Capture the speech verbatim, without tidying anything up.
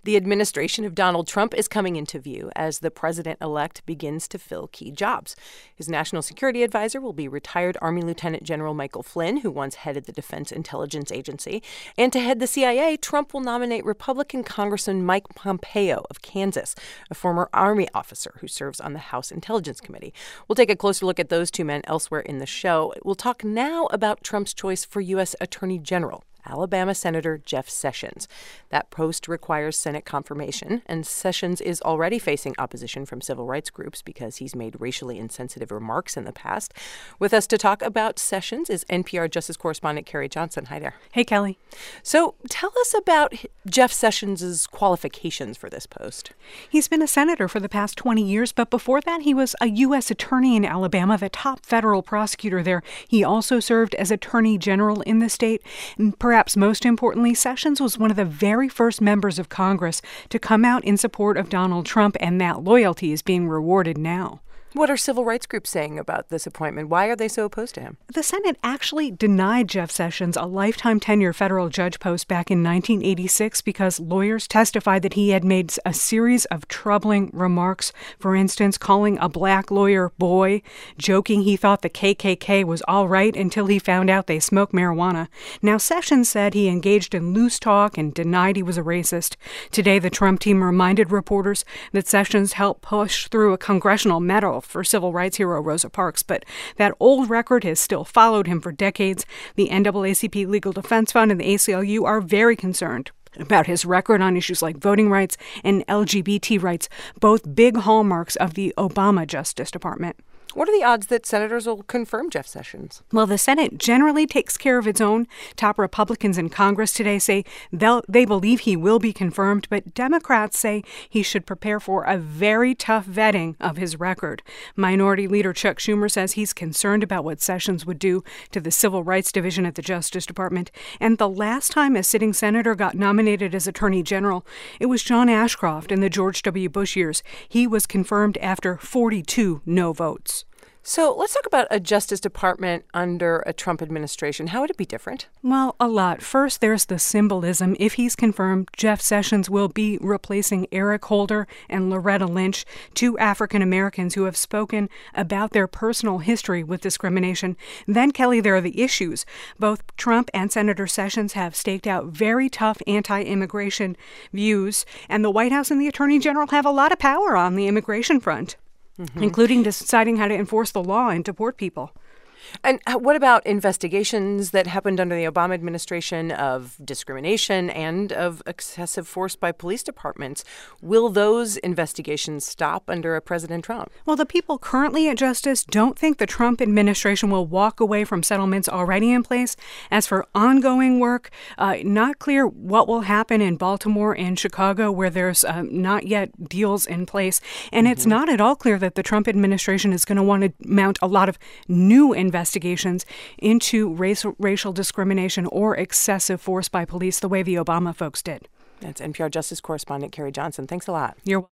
The administration of Donald Trump is coming into view as the president-elect begins to fill key jobs. His national security advisor will be retired Army Lieutenant General Michael Flynn, who once headed the Defense Intelligence Agency. And to head the C I A, Trump will nominate Republican Congressman Mike Pompeo of Kansas, a former Army officer who serves on the House Intelligence Committee. We'll take a closer look at those two men elsewhere in the show. We'll talk now about Trump's choice for U S Attorney General, Alabama Senator Jeff Sessions. That post requires Senate confirmation, and Sessions is already facing opposition from civil rights groups because he's made racially insensitive remarks in the past. With us to talk about Sessions is N P R Justice correspondent Carrie Johnson. Hi there. Hey, Kelly. So tell us about Jeff Sessions' qualifications for this post. He's been a senator for the past twenty years, but before that, he was a U S attorney in Alabama, the top federal prosecutor there. He also served as attorney general in the state. And perhaps most importantly, Sessions was one of the very first members of Congress to come out in support of Donald Trump, and that loyalty is being rewarded now. What are civil rights groups saying about this appointment? Why are they so opposed to him? The Senate actually denied Jeff Sessions a lifetime tenure federal judge post back in nineteen eighty-six because lawyers testified that he had made a series of troubling remarks. For instance, calling a black lawyer boy, joking he thought the K K K was all right until he found out they smoke marijuana. Now, Sessions said he engaged in loose talk and denied he was a racist. Today, the Trump team reminded reporters that Sessions helped push through a congressional medal for civil rights hero Rosa Parks, but that old record has still followed him for decades. The N double A C P Legal Defense Fund and the A C L U are very concerned about his record on issues like voting rights and L G B T rights, both big hallmarks of the Obama Justice Department. What are the odds that senators will confirm Jeff Sessions? Well, the Senate generally takes care of its own. Top Republicans in Congress today say they'll, they believe he will be confirmed, but Democrats say he should prepare for a very tough vetting of his record. Minority Leader Chuck Schumer says he's concerned about what Sessions would do to the Civil Rights Division at the Justice Department. And the last time a sitting senator got nominated as Attorney General, it was John Ashcroft in the George W. Bush years. He was confirmed after forty-two no votes. So let's talk about a Justice Department under a Trump administration. How would it be different? Well, a lot. First, there's the symbolism. If he's confirmed, Jeff Sessions will be replacing Eric Holder and Loretta Lynch, two African Americans who have spoken about their personal history with discrimination. Then, Kelly, there are the issues. Both Trump and Senator Sessions have staked out very tough anti-immigration views, and the White House and the Attorney General have a lot of power on the immigration front. Mm-hmm. Including deciding how to enforce the law and deport people. And what about investigations that happened under the Obama administration of discrimination and of excessive force by police departments? Will those investigations stop under a President Trump? Well, the people currently at Justice don't think the Trump administration will walk away from settlements already in place. As for ongoing work, uh, not clear what will happen in Baltimore and Chicago, where there's uh, not yet deals in place. And mm-hmm. it's not at all clear that the Trump administration is going to want to mount a lot of new investigations. investigations into racial, racial discrimination or excessive force by police the way the Obama folks did. That's N P R Justice correspondent Carrie Johnson. Thanks a lot. You're welcome.